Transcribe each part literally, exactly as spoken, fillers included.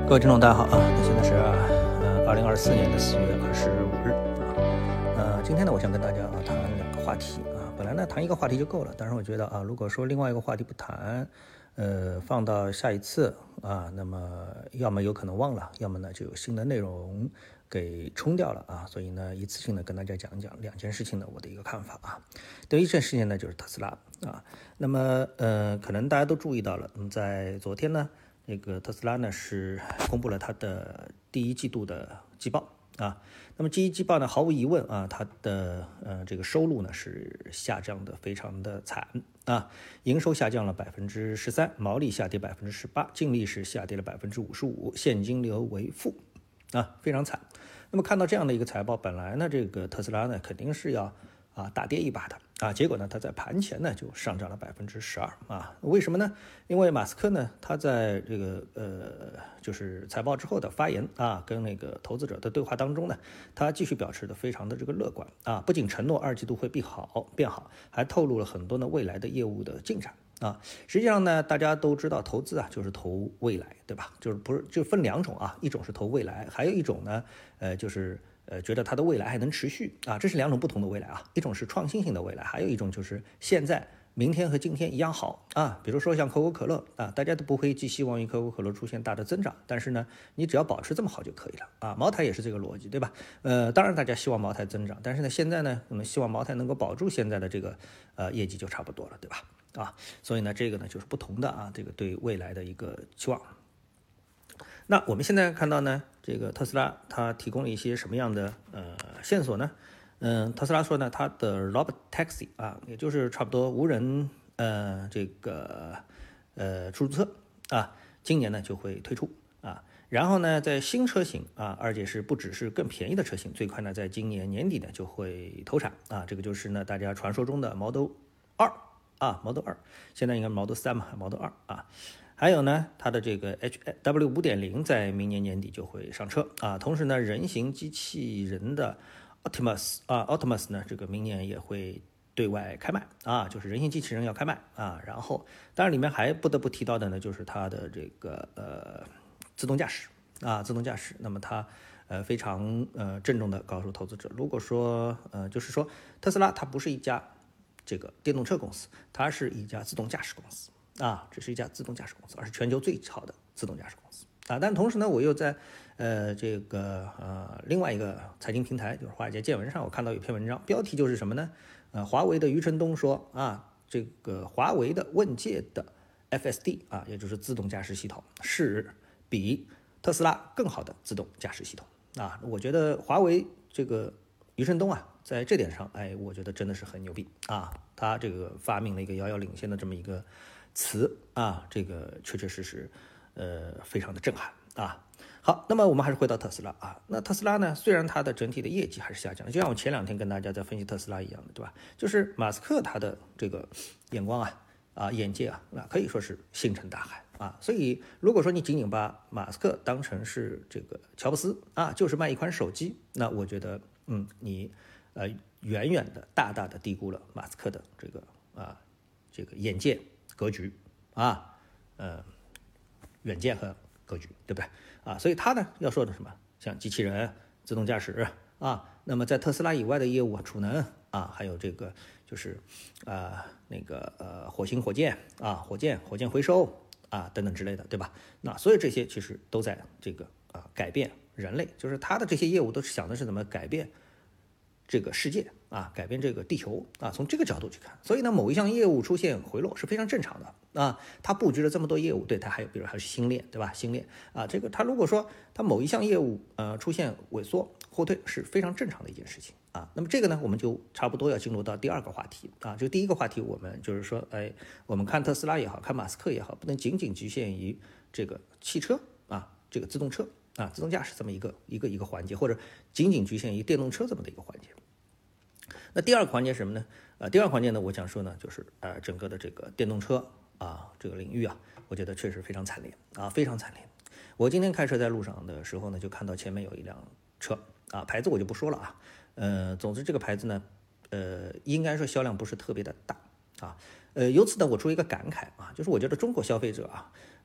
各位听众大家好啊，那现在是呃二零二四年的四月二十五日啊，呃今天呢我想跟大家啊谈两个话题啊，本来呢谈一个话题就够了，但是我觉得啊如果说另外一个话题不谈，呃放到下一次啊，那么要么有可能忘了，要么呢就有新的内容给冲掉了啊，所以呢一次性的跟大家讲一讲两件事情的我的一个看法啊。第一件事情呢就是特斯拉啊，那么呃可能大家都注意到了，那么在昨天呢。这个特斯拉呢是公布了它的第一季度的季报啊，那么第一季报呢，毫无疑问啊，它的呃这个收入呢是下降的非常的惨啊，营收下降了百分之十三，毛利下跌百分之十八，净利是下跌了百分之五十五，现金流为负啊，非常惨。那么看到这样的一个财报，本来呢这个特斯拉呢肯定是要啊大跌一把的啊，结果呢它在盘前呢就上涨了百分之十二啊，为什么呢？因为马斯克呢他在这个呃就是财报之后的发言啊，跟那个投资者的对话当中呢，他继续表示的非常的这个乐观啊，不仅承诺二季度会变好变好，还透露了很多呢未来的业务的进展。啊，实际上呢，大家都知道投资啊就是投未来，对吧？就是不是就分两种啊，一种是投未来，还有一种呢，呃，就是呃觉得它的未来还能持续啊，这是两种不同的未来啊，一种是创新性的未来，还有一种就是现在、明天和今天一样好啊。比如说像可口可乐啊，大家都不会寄希望于可口可乐出现大的增长，但是呢，你只要保持这么好就可以了啊。茅台也是这个逻辑，对吧？呃，当然大家希望茅台增长，但是呢，现在呢，我们希望茅台能够保住现在的这个呃业绩就差不多了，对吧？啊，所以呢，这个呢就是不同的啊，这个对未来的一个期望。那我们现在看到呢，这个特斯拉它提供了一些什么样的呃线索呢？嗯，特斯拉说呢，它的 Robot Taxi 啊，也就是差不多无人呃这个呃出租车啊，今年呢就会推出啊。然后呢，在新车型啊，而且是不只是更便宜的车型，最快呢在今年年底呢就会投产啊。这个就是呢大家传说中的 Model 二。啊 ，Model 二，现在应该 Model 三嘛 ，Model 二啊，还有呢，它的这个 H W 五点零 在明年年底就会上车啊。同时呢，人形机器人的 Optimus 啊 ，Optimus 呢，这个明年也会对外开卖啊，就是人形机器人要开卖啊。然后，当然里面还不得不提到的呢，就是它的这个呃自动驾驶啊，自动驾驶。那么它呃非常呃郑重的告诉投资者，如果说呃就是说特斯拉它不是一家这个电动车公司，它是一家自动驾驶公司啊，这是一家自动驾驶公司，而是全球最好的自动驾驶公司啊。但同时呢，我又在呃这个呃另外一个财经平台，就是华尔街见闻上，我看到有篇文章，标题就是什么呢？呃，华为的余承东说啊，这个华为的问界的 F S D 啊，也就是自动驾驶系统，是比特斯拉更好的自动驾驶系统啊。我觉得华为这个余承东啊。在这点上，哎，我觉得真的是很牛逼啊！他这个发明了一个遥遥领先的这么一个词啊，这个确确实实，呃，非常的震撼啊。好，那么我们还是回到特斯拉啊。那特斯拉呢，虽然它的整体的业绩还是下降的，就像我前两天跟大家在分析特斯拉一样的，对吧？就是马斯克他的这个眼光啊啊眼界啊，那可以说是星辰大海啊。所以如果说你仅仅把马斯克当成是这个乔布斯啊，就是卖一款手机，那我觉得，嗯，你。呃，远远的、大大的低估了马斯克的这个啊，这个眼界、格局啊，呃，远见和格局，对不对啊？所以他呢要说的什么，像机器人、自动驾驶啊，那么在特斯拉以外的业务，储能啊，还有这个就是啊那个呃火星火箭啊，火箭、火箭回收啊等等之类的，对吧？那所有这些其实都在这个啊改变人类，就是他的这些业务都是想的是怎么改变。这个世界啊，改变这个地球啊，从这个角度去看，所以呢，某一项业务出现回落是非常正常的啊。他布局了这么多业务，对他还有，比如还是星链，对吧？星链啊，这个他如果说他某一项业务呃出现萎缩后退是非常正常的一件事情啊。那么这个呢，我们就差不多要进入到第二个话题啊。就第一个话题，我们就是说，哎，我们看特斯拉也好看马斯克也好，不能仅仅局限于这个汽车啊，这个自动车。啊，自动驾驶这么一个一个一个环节，或者仅仅局限于电动车这么的一个环节。那第二个环节是什么呢？呃，第二个环节呢，我想说呢，就是呃，整个的这个电动车啊，这个领域啊，我觉得确实非常惨烈啊，非常惨烈。我今天开车在路上的时候呢，就看到前面有一辆车啊，牌子我就不说了啊，呃，总之这个牌子呢，呃，应该说销量不是特别的大啊，呃，由此呢，我出一个感慨啊，就是我觉得中国消费者啊。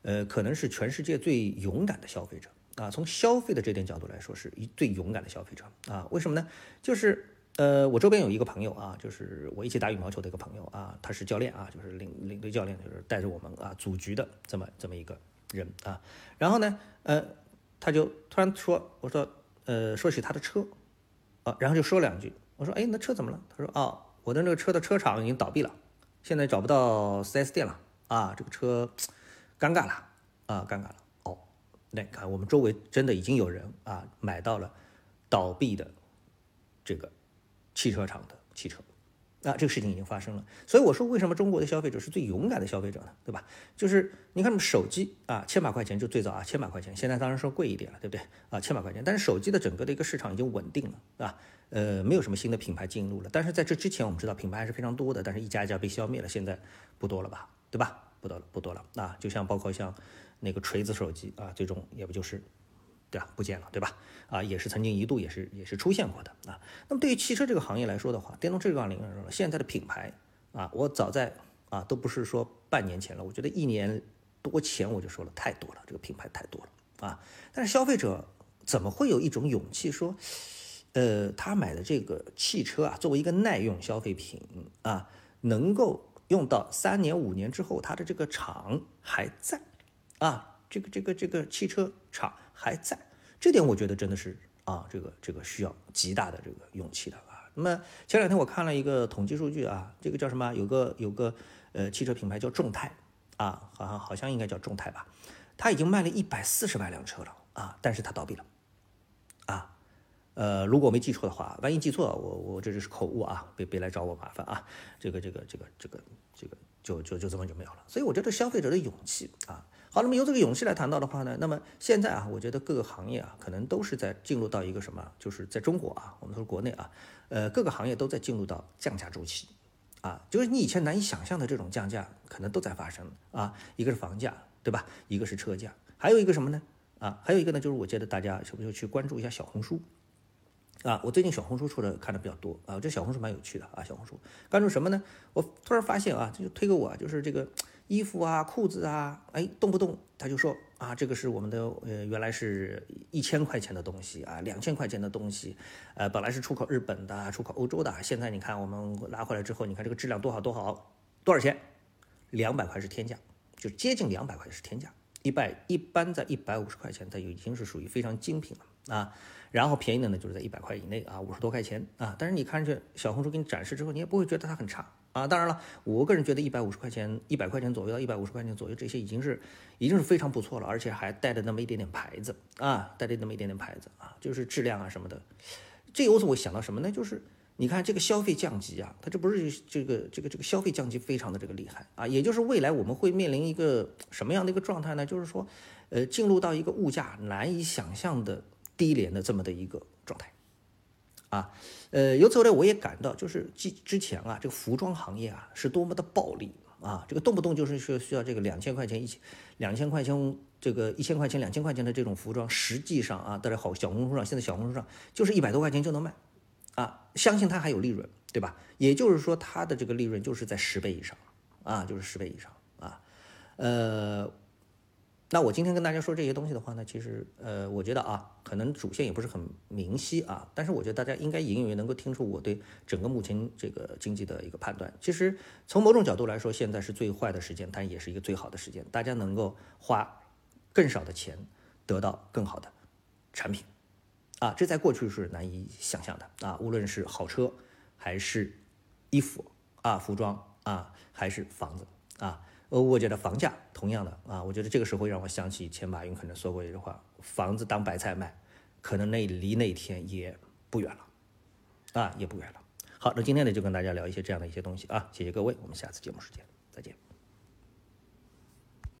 呃，可能是全世界最勇敢的消费者啊。从消费的这点角度来说，是最勇敢的消费者啊。为什么呢？就是呃，我周边有一个朋友啊，就是我一起打羽毛球的一个朋友啊，他是教练啊，就是领领队教练，就是带着我们啊组局的这么这么一个人啊。然后呢，呃，他就突然说，我说，呃，说起他的车啊，然后就说两句。我说，哎，那车怎么了？他说，哦，我的那个车的车厂已经倒闭了，现在找不到 四 S 店了啊，这个车尴尬了啊，尴尬了。哦，那你看我们周围真的已经有人啊买到了倒闭的这个汽车厂的汽车，啊，这个事情已经发生了。所以我说，为什么中国的消费者是最勇敢的消费者呢？对吧？就是你看，手机啊，千把块钱就最早啊，千把块钱，现在当然说贵一点了，对不对？啊，千把块钱，但是手机的整个的一个市场已经稳定了啊，呃，没有什么新的品牌进入了。但是在这之前，我们知道品牌还是非常多的，但是一家一家被消灭了，现在不多了吧？对吧？不多了，不多了啊！就像包括像那个锤子手机啊，最终也不就是。对吧？不见了，对吧？啊，也是曾经一度也是也是出现过的啊。那么对于汽车这个行业来说的话，电动车这个行业来说，现在的品牌啊，我早在啊都不是说半年前了，我觉得一年多前我就说了，太多了，这个品牌太多了啊。但是消费者怎么会有一种勇气说，呃，他买的这个汽车啊，作为一个耐用消费品啊，能够用到三年五年之后，它的这个厂还在啊？这个这个这个汽车厂还在，这点我觉得真的是啊，这个这个需要极大的这个勇气的啊。那么前两天我看了一个统计数据啊，这个叫什么？有个有个呃汽车品牌叫众泰啊，好像好像应该叫众泰吧，它已经卖了一百四十万辆车了啊，但是它倒闭了啊。呃，如果我没记错的话，万一记错，我我这就是口误啊，别别来找我麻烦啊。这个这个这个这个这个就就就这么就没有了。所以我觉得消费者的勇气啊。好，那么由这个勇气来谈到的话呢，那么现在啊，我觉得各个行业啊，可能都是在进入到一个什么，就是在中国啊，我们说国内啊，呃，各个行业都在进入到降价周期，啊，就是你以前难以想象的这种降价，可能都在发生啊。一个是房价，对吧？一个是车价，还有一个什么呢？啊，还有一个呢，就是我觉得大家是不是去关注一下小红书？啊，我最近小红书出的看的比较多啊，这小红书蛮有趣的啊。小红书关注什么呢？我突然发现啊，这就推给我，就是这个衣服啊、裤子啊，哎，动不动他就说啊，这个是我们的呃，原来是一千块钱的东西啊，两千块钱的东西，呃，本来是出口日本的、出口欧洲的，现在你看我们拿回来之后，你看这个质量多好多好，多少钱？两百块是天价，就接近两百块是天价，一百一般在一百五十块钱，它已经是属于非常精品了啊。然后便宜的呢，就是在一百块以内啊，五十多块钱啊。但是你看这小红书给你展示之后，你也不会觉得它很差啊。当然了，我个人觉得一百五十块钱、一百块钱左右到一百五十块钱左右，这些已经是已经是非常不错了，而且还带着那么一点点牌子啊，带着那么一点点牌子啊，就是质量啊什么的。这由此我想到什么呢？就是你看这个消费降级啊，它这不是这个这个这个消费降级非常的这个厉害啊，也就是未来我们会面临一个什么样的一个状态呢？就是说，呃，进入到一个物价难以想象的低廉的这么的一个状态，啊，呃，由此后来我也感到，就是之之前啊，这个服装行业啊是多么的暴利啊，这个动不动就是需需要这个两千块钱一千两千块钱这个一千块钱两千块钱的这种服装，实际上啊，在好小红书上，现在小红书上就是一百多块钱就能卖，啊，相信它还有利润，对吧？也就是说，它的这个利润就是在十倍以上啊，就是十倍以上啊，呃。那我今天跟大家说这些东西的话呢，其实呃，我觉得啊，可能主线也不是很明晰啊，但是我觉得大家应该隐隐约能够听出我对整个目前这个经济的一个判断。其实从某种角度来说，现在是最坏的时间，但也是一个最好的时间，大家能够花更少的钱得到更好的产品啊，这在过去是难以想象的啊，无论是好车还是衣服啊、服装啊，还是房子啊。呃，我觉得房价同样的啊，我觉得这个时候会让我想起以前马云可能说过一句话：房子当白菜卖，可能那离那天也不远了，啊，也不远了。好，那今天呢就跟大家聊一些这样的一些东西啊，谢谢各位，我们下次节目时间再见。